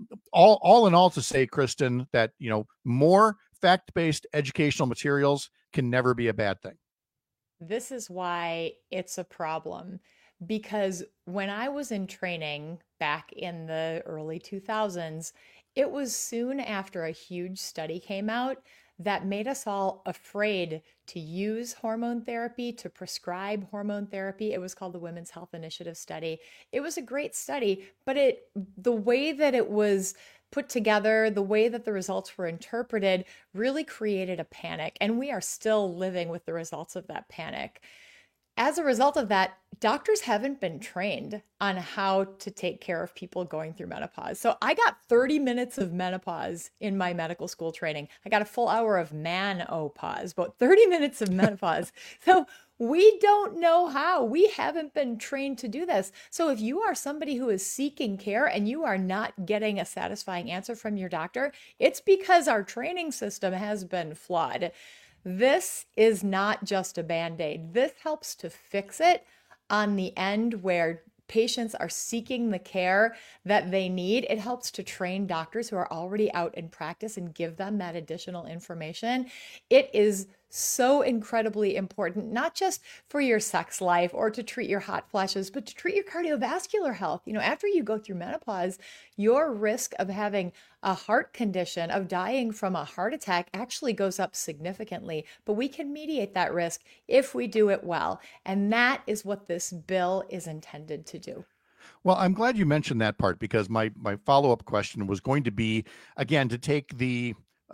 All in all, to say, Kristen, that more fact-based educational materials can never be a bad thing. This is why it's a problem, because when I was in training back in the early 2000s, it was soon after a huge study came out that made us all afraid to use hormone therapy, to prescribe hormone therapy. It was called the Women's Health Initiative Study. It was a great study, but the way that it was put together, the way that the results were interpreted really created a panic, and we are still living with the results of that panic. As a result of that, doctors haven't been trained on how to take care of people going through menopause. So I got 30 minutes of menopause in my medical school training. I got a full hour of man-opause, but 30 minutes of menopause. So we don't know how. We haven't been trained to do this. So if you are somebody who is seeking care and you are not getting a satisfying answer from your doctor, it's because our training system has been flawed. This is not just a Band-Aid. This helps to fix it on the end where patients are seeking the care that they need. It helps to train doctors who are already out in practice and give them that additional information. It is so incredibly important, not just for your sex life or to treat your hot flashes, but to treat your cardiovascular health. After you go through menopause, your risk of having a heart condition, of dying from a heart attack, actually goes up significantly. But we can mediate that risk if we do it well. And that is what this bill is intended to do. Well, I'm glad you mentioned that part, because my follow-up question was going to be, again, to take the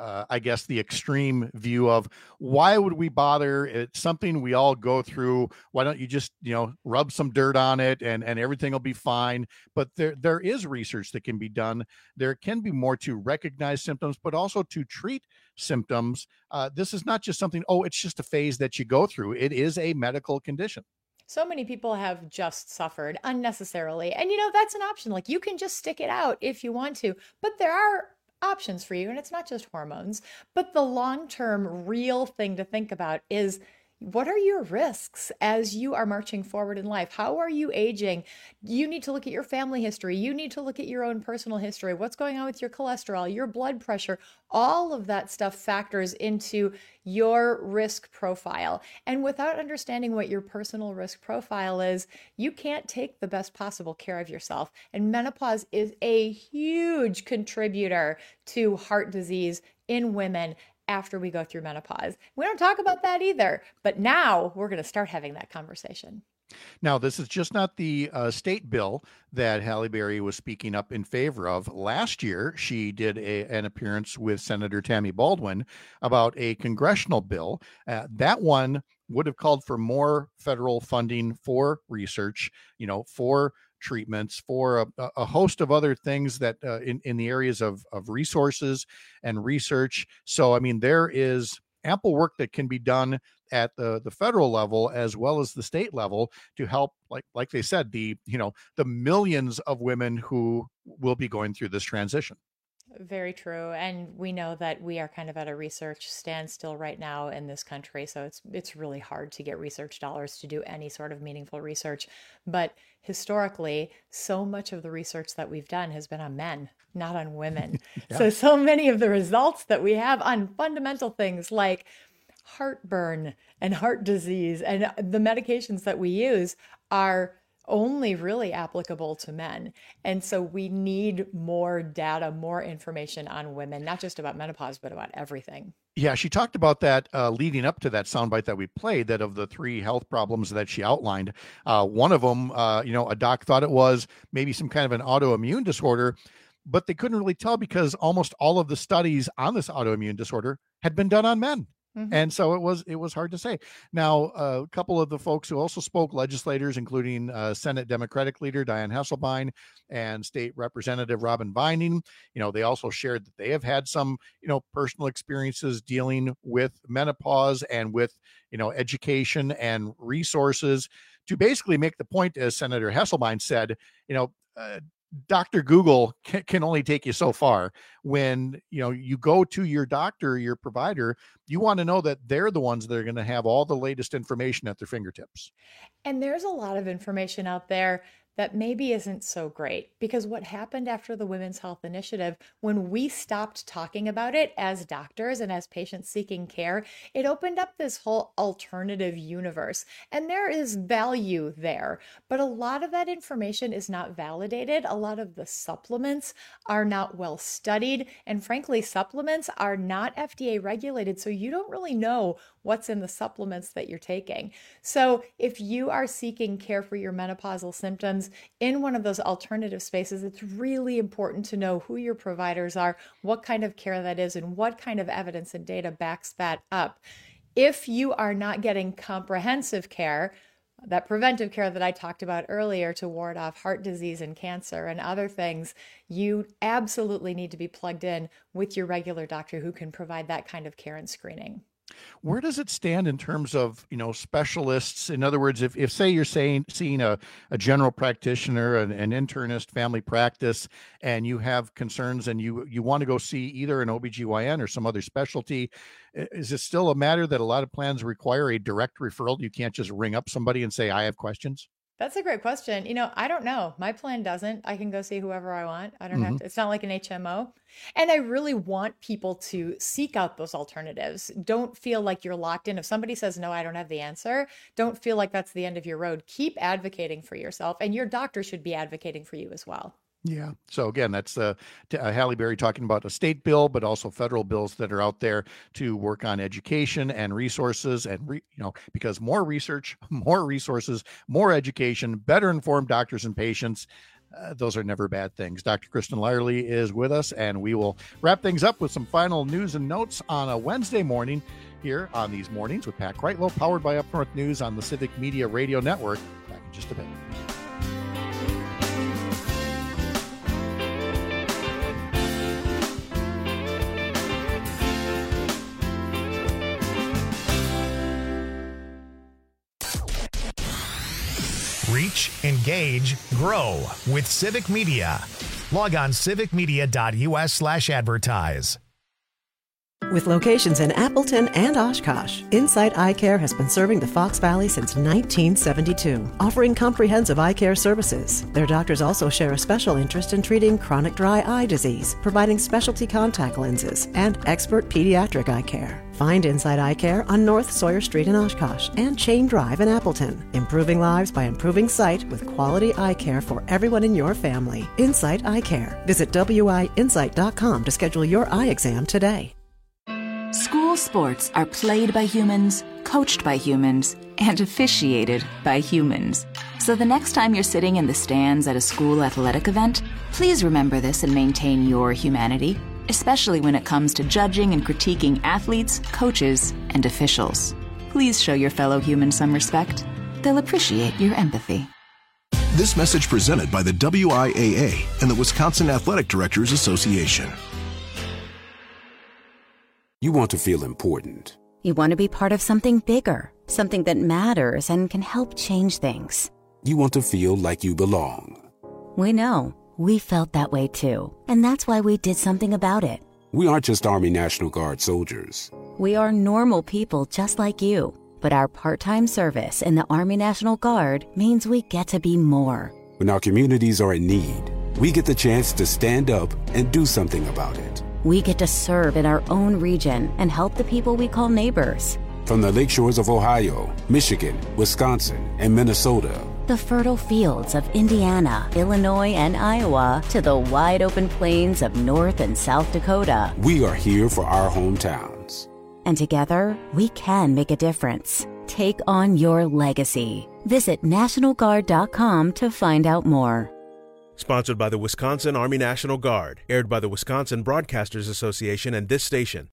the extreme view of why would we bother? It's something we all go through. Why don't you just, rub some dirt on it and everything will be fine? But there is research that can be done. There can be more to recognize symptoms, but also to treat symptoms. This is not just something, it's just a phase that you go through. It is a medical condition. So many people have just suffered unnecessarily. And, that's an option. Like, you can just stick it out if you want to. But there are options for you. And it's not just hormones, but the long-term real thing to think about is, what are your risks as you are marching forward in life? How are you aging? You need to look at your family history. You need to look at your own personal history. What's going on with your cholesterol, your blood pressure? All of that stuff factors into your risk profile. And without understanding what your personal risk profile is, you can't take the best possible care of yourself. And menopause is a huge contributor to heart disease in women after we go through menopause. We don't talk about that either, but now we're going to start having that conversation. Now, this is just not the state bill that Halle Berry was speaking up in favor of. Last year, she did an appearance with Senator Tammy Baldwin about a congressional bill. That one would have called for more federal funding for research, for treatments, for a host of other things that in the areas of resources and research. So, I mean, there is ample work that can be done at the federal level as well as the state level to help, like they said, the millions of women who will be going through this transition. Very true. And we know that we are kind of at a research standstill right now in this country. So it's really hard to get research dollars to do any sort of meaningful research. But historically, so much of the research that we've done has been on men, not on women. Yeah. So many of the results that we have on fundamental things like heartburn and heart disease and the medications that we use are only really applicable to men. And so we need more data, more information on women, not just about menopause, but about everything. Yeah, she talked about that leading up to that soundbite that we played, that of the 3 health problems that she outlined. One of them, a doc thought it was maybe some kind of an autoimmune disorder, but they couldn't really tell because almost all of the studies on this autoimmune disorder had been done on men. Mm-hmm. And so it was hard to say. Now, a couple of the folks who also spoke, legislators, including Senate Democratic leader Dianne Hasselbein and State Representative Robin Vining, they also shared that they have had some, personal experiences dealing with menopause and with, education and resources to basically make the point, as Senator Hasselbein said, Dr. Google can only take you so far. When you go to your doctor, your provider, you want to know that they're the ones that are going to have all the latest information at their fingertips. And there's a lot of information out there that maybe isn't so great, because what happened after the Women's Health Initiative, when we stopped talking about it as doctors and as patients seeking care, it opened up this whole alternative universe. And there is value there, but a lot of that information is not validated. A lot of the supplements are not well studied. And frankly, supplements are not FDA regulated. So you don't really know what's in the supplements that you're taking. So if you are seeking care for your menopausal symptoms in one of those alternative spaces, it's really important to know who your providers are, what kind of care that is, and what kind of evidence and data backs that up. If you are not getting comprehensive care, that preventive care that I talked about earlier to ward off heart disease and cancer and other things, you absolutely need to be plugged in with your regular doctor who can provide that kind of care and screening. Where does it stand in terms of, specialists? In other words, if say you're seeing a general practitioner, an internist, family practice, and you have concerns and you want to go see either an OBGYN or some other specialty, is it still a matter that a lot of plans require a direct referral? You can't just ring up somebody and say, I have questions? That's a great question. I don't know. My plan doesn't. I can go see whoever I want. I don't have to. It's not like an HMO. And I really want people to seek out those alternatives. Don't feel like you're locked in. If somebody says, no, I don't have the answer, don't feel like that's the end of your road. Keep advocating for yourself, and your doctor should be advocating for you as well. Yeah. So again, that's Halle Berry talking about a state bill, but also federal bills that are out there to work on education and resources, and because more research, more resources, more education, better informed doctors and patients. Those are never bad things. Dr. Kristen Lyerly is with us, and we will wrap things up with some final news and notes on a Wednesday morning here on These Mornings with Pat Kreitlow, powered by Up North News on the Civic Media Radio Network. Back in just a bit. Reach, engage, grow with Civic Media. Log on civicmedia.us/advertise. With locations in Appleton and Oshkosh, Insight Eye Care has been serving the Fox Valley since 1972, offering comprehensive eye care services. Their doctors also share a special interest in treating chronic dry eye disease, providing specialty contact lenses, and expert pediatric eye care. Find Insight Eye Care on North Sawyer Street in Oshkosh and Chain Drive in Appleton. Improving lives by improving sight with quality eye care for everyone in your family. Insight Eye Care. Visit wiinsight.com to schedule your eye exam today. School sports are played by humans, coached by humans, and officiated by humans. So the next time you're sitting in the stands at a school athletic event, please remember this and maintain your humanity, especially when it comes to judging and critiquing athletes, coaches, and officials. Please show your fellow humans some respect. They'll appreciate your empathy. This message presented by the WIAA and the Wisconsin Athletic Directors Association. You want to feel important. You want to be part of something bigger, something that matters and can help change things. You want to feel like you belong. We know. We felt that way too. And that's why we did something about it. We aren't just Army National Guard soldiers. We are normal people just like you. But our part-time service in the Army National Guard means we get to be more. When our communities are in need, we get the chance to stand up and do something about it. We get to serve in our own region and help the people we call neighbors. From the lakeshores of Ohio, Michigan, Wisconsin, and Minnesota, the fertile fields of Indiana, Illinois, and Iowa, to the wide open plains of North and South Dakota, we are here for our hometowns. And together, we can make a difference. Take on your legacy. Visit NationalGuard.com to find out more. Sponsored by the Wisconsin Army National Guard. Aired by the Wisconsin Broadcasters Association and this station.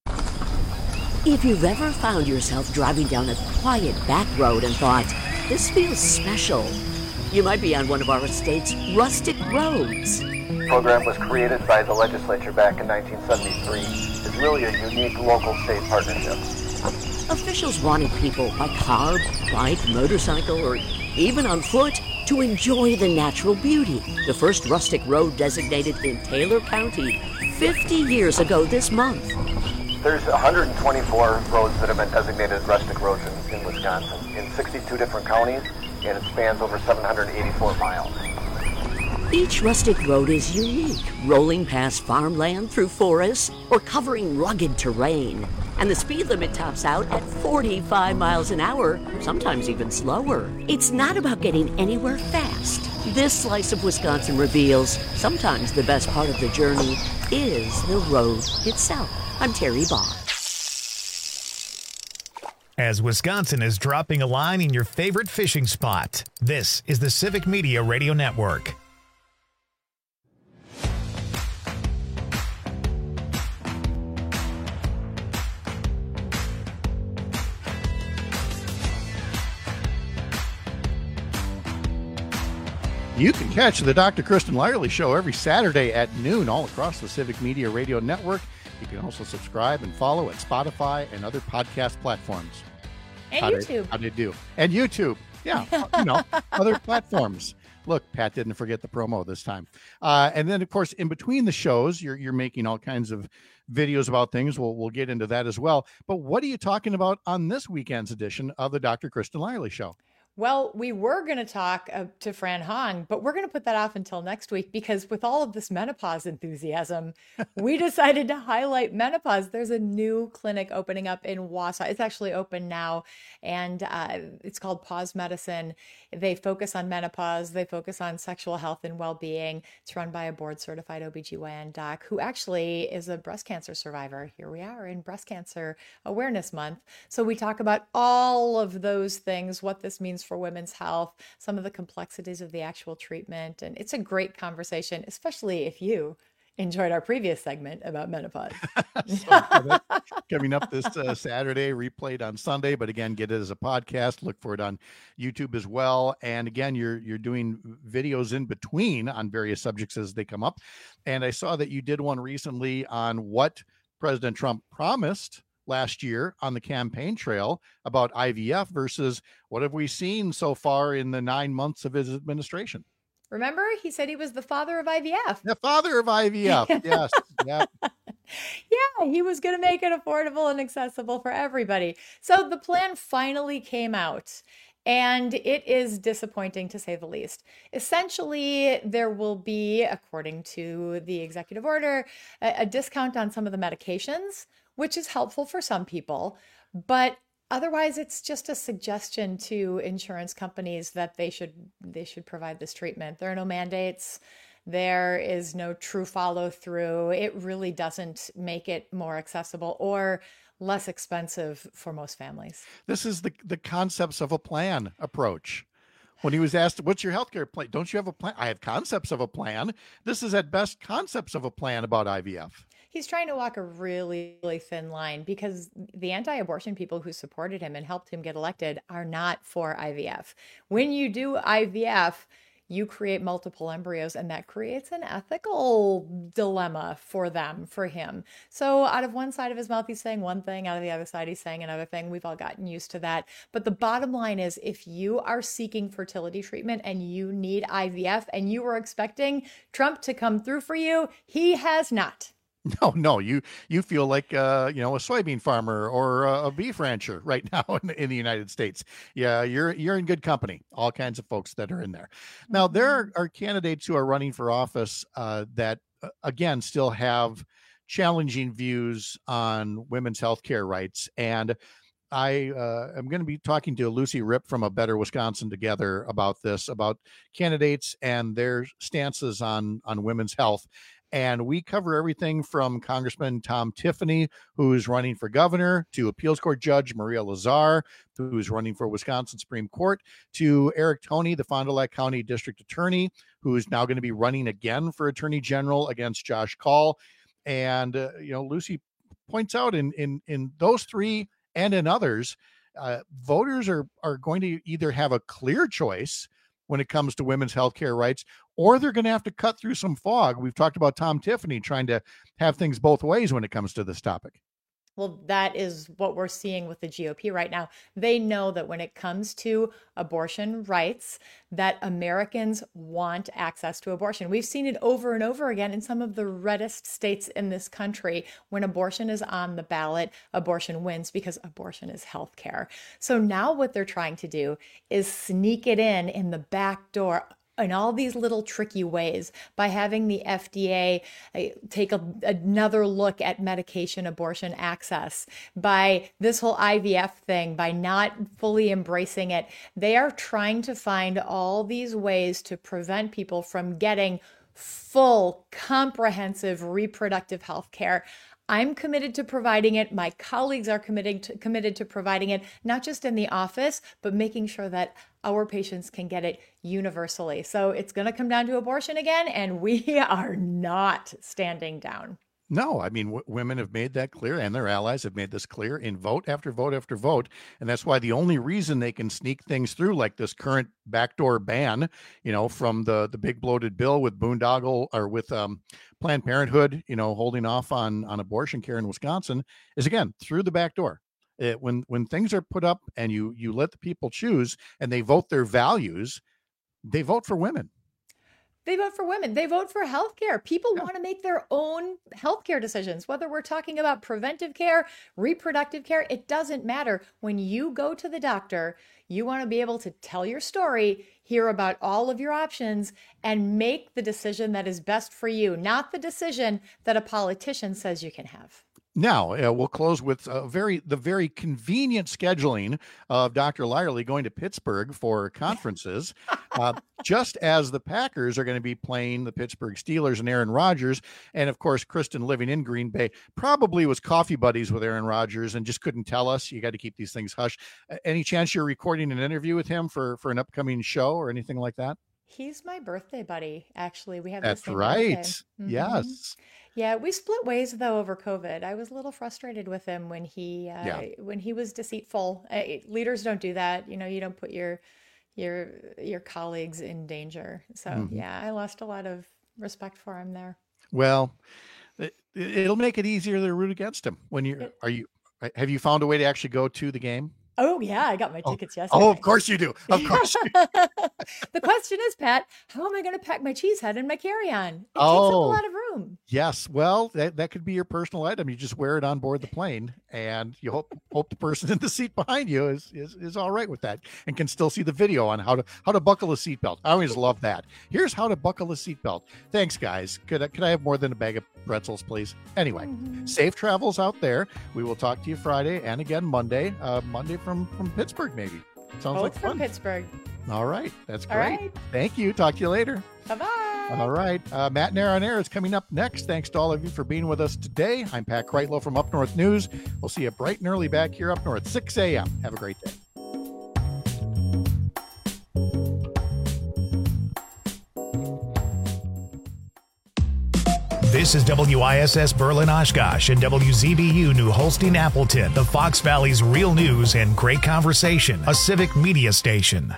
If you've ever found yourself driving down a quiet back road and thought, this feels special, you might be on one of our state's rustic roads. The program was created by the legislature back in 1973. It's really a unique local state partnership. Officials wanted people by car, bike, motorcycle, or even on foot to enjoy the natural beauty. The first rustic road designated in Taylor County 50 years ago this month. There's 124 roads that have been designated rustic roads in Wisconsin in 62 different counties, and it spans over 784 miles. Each rustic road is unique, rolling past farmland through forests or covering rugged terrain. And the speed limit tops out at 45 miles an hour, sometimes even slower. It's not about getting anywhere fast. This slice of Wisconsin reveals sometimes the best part of the journey is the road itself. I'm Terry Bond. As Wisconsin is dropping a line in your favorite fishing spot, this is the Civic Media Radio Network. You can catch the Dr. Kristen Lyerly Show every Saturday at noon all across the Civic Media Radio Network. You can also subscribe and follow at Spotify and other podcast platforms. And YouTube. How do you do? And YouTube. Yeah, other platforms. Look, Pat didn't forget the promo this time. And then, of course, in between the shows, you're making all kinds of videos about things. We'll get into that as well. But what are you talking about on this weekend's edition of the Dr. Kristen Lyerly Show? Well, we were going to talk to Fran Hong, but we're going to put that off until next week because with all of this menopause enthusiasm, we decided to highlight menopause. There's a new clinic opening up in Wausau. It's actually open now, and it's called Pause Medicine. They focus on menopause. They focus on sexual health and well-being. It's run by a board-certified OBGYN doc who actually is a breast cancer survivor. Here we are in Breast Cancer Awareness Month. So we talk about all of those things, what this means for women's health, some of the complexities of the actual treatment. And it's a great conversation, especially if you enjoyed our previous segment about menopause. Coming up this Saturday, replayed on Sunday, but again, get it as a podcast. Look for it on YouTube as well. And again, you're doing videos in between on various subjects as they come up. And I saw that you did one recently on what President Trump promised last year on the campaign trail about IVF versus what have we seen so far in the 9 months of his administration. Remember, he said he was the father of IVF. The father of IVF. Yes. Yep. Yeah, he was going to make it affordable and accessible for everybody. So the plan finally came out. And it is disappointing, to say the least. Essentially, there will be, according to the executive order, a discount on some of the medications, which is helpful for some people. But otherwise, it's just a suggestion to insurance companies that they should provide this treatment. There are no mandates. There is no true follow through. It really doesn't make it more accessible or less expensive for most families. This is the concepts of a plan approach. When he was asked, what's your healthcare plan? Don't you have a plan? I have concepts of a plan. This is at best concepts of a plan about IVF. He's trying to walk a really, really thin line because the anti-abortion people who supported him and helped him get elected are not for IVF. When you do IVF, you create multiple embryos, and that creates an ethical dilemma for him. So out of one side of his mouth, he's saying one thing, out of the other side, he's saying another thing. We've all gotten used to that. But the bottom line is, if you are seeking fertility treatment and you need IVF and you were expecting Trump to come through for you, he has not. No, you feel like a soybean farmer or a beef rancher right now in the United States. Yeah, you're in good company. All kinds of folks that are in there. Now, there are candidates who are running for office that again still have challenging views on women's health care rights, and I am going to be talking to Lucy Ripp from A Better Wisconsin together about this, about candidates and their stances on women's health. And we cover everything from Congressman Tom Tiffany, who is running for governor, to appeals court judge Maria Lazar, who is running for Wisconsin Supreme Court, to Eric Toney, the Fond du Lac County District Attorney, who is now going to be running again for Attorney General against Josh Kaul. And, Lucy points out in those three and in others, voters are going to either have a clear choice when it comes to women's health care rights, or they're going to have to cut through some fog. We've talked about Tom Tiffany trying to have things both ways when it comes to this topic. Well, that is what we're seeing with the GOP right now. They know that when it comes to abortion rights, that Americans want access to abortion. We've seen it over and over again in some of the reddest states in this country. When abortion is on the ballot, abortion wins because abortion is health care. So now what they're trying to do is sneak it in the back door in all these little tricky ways, by having the FDA take another look at medication abortion access, by this whole IVF thing, by not fully embracing it. They are trying to find all these ways to prevent people from getting full, comprehensive reproductive health care. I'm committed to providing it. My colleagues are committed to providing it, not just in the office, but making sure that our patients can get it universally. So it's going to come down to abortion again, and we are not standing down. No, I mean, women have made that clear, and their allies have made this clear in vote after vote after vote. And that's why the only reason they can sneak things through, like this current backdoor ban, from the big bloated bill with boondoggle or with Planned Parenthood, holding off on abortion care in Wisconsin, is again through the back door. When things are put up and you let the people choose and they vote their values, they vote for women. They vote for women. They vote for healthcare. People want to make their own healthcare decisions, whether we're talking about preventive care, reproductive care, it doesn't matter. When you go to the doctor, you want to be able to tell your story, hear about all of your options, and make the decision that is best for you, not the decision that a politician says you can have. Now, we'll close with the very convenient scheduling of Dr. Lyerly going to Pittsburgh for conferences, just as the Packers are going to be playing the Pittsburgh Steelers and Aaron Rodgers. And, of course, Kristen, living in Green Bay, probably was coffee buddies with Aaron Rodgers and just couldn't tell us. You got to keep these things hush. Any chance you're recording an interview with him for an upcoming show or anything like that? He's my birthday buddy, actually. We have That's the same right. birthday. Yes. Yeah, we split ways though over COVID. I was a little frustrated with him when he was deceitful. Leaders don't do that. You don't put your colleagues in danger. So yeah, I lost a lot of respect for him there. Well, it'll make it easier to root against him when have you found a way to actually go to the game? Oh, yeah, I got my tickets yesterday. Oh, of course you do. Of course you do. The question is, Pat, how am I going to pack my cheese head in my carry-on? It takes up a lot of room. Yes. Well, that could be your personal item. You just wear it on board the plane, and you hope the person in the seat behind you is all right with that and can still see the video on how to buckle a seatbelt. I always love that. Here's how to buckle a seatbelt. Thanks, guys. Could I have more than a bag of pretzels, please? Anyway, safe travels out there. We will talk to you Friday and again Monday. Monday from Pittsburgh, maybe. Sounds like fun. From Pittsburgh. All right. That's great. All right. Thank you. Talk to you later. Bye-bye. All right. Matt and Aaron on Air is coming up next. Thanks to all of you for being with us today. I'm Pat Kreitlow from Up North News. We'll see you bright and early back here up north, 6 a.m. Have a great day. This is WISS Berlin Oshkosh and WZBU New Holstein Appleton, the Fox Valley's real news and great conversation, a civic media station.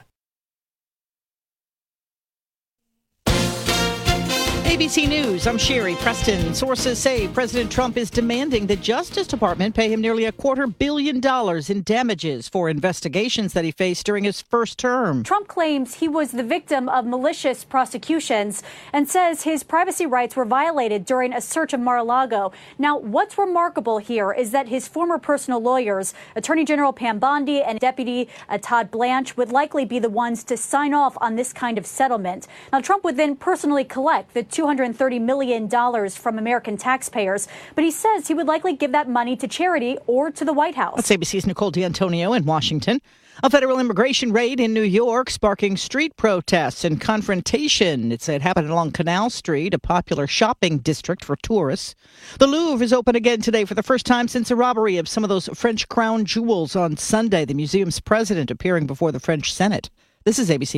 ABC News, I'm Sherry Preston. Sources say President Trump is demanding the Justice Department pay him nearly $250 million in damages for investigations that he faced during his first term. Trump claims he was the victim of malicious prosecutions and says his privacy rights were violated during a search of Mar-a-Lago. Now, what's remarkable here is that his former personal lawyers, Attorney General Pam Bondi and Deputy Todd Blanche, would likely be the ones to sign off on this kind of settlement. Now, Trump would then personally collect the $230 million from American taxpayers, but he says he would likely give that money to charity or to the White House. That's ABC's Nicole D'Antonio in Washington. A federal immigration raid in New York sparking street protests and confrontation. It happened along Canal Street, a popular shopping district for tourists. The Louvre is open again today for the first time since a robbery of some of those French crown jewels on Sunday. The museum's president appearing before the French Senate. This is ABC.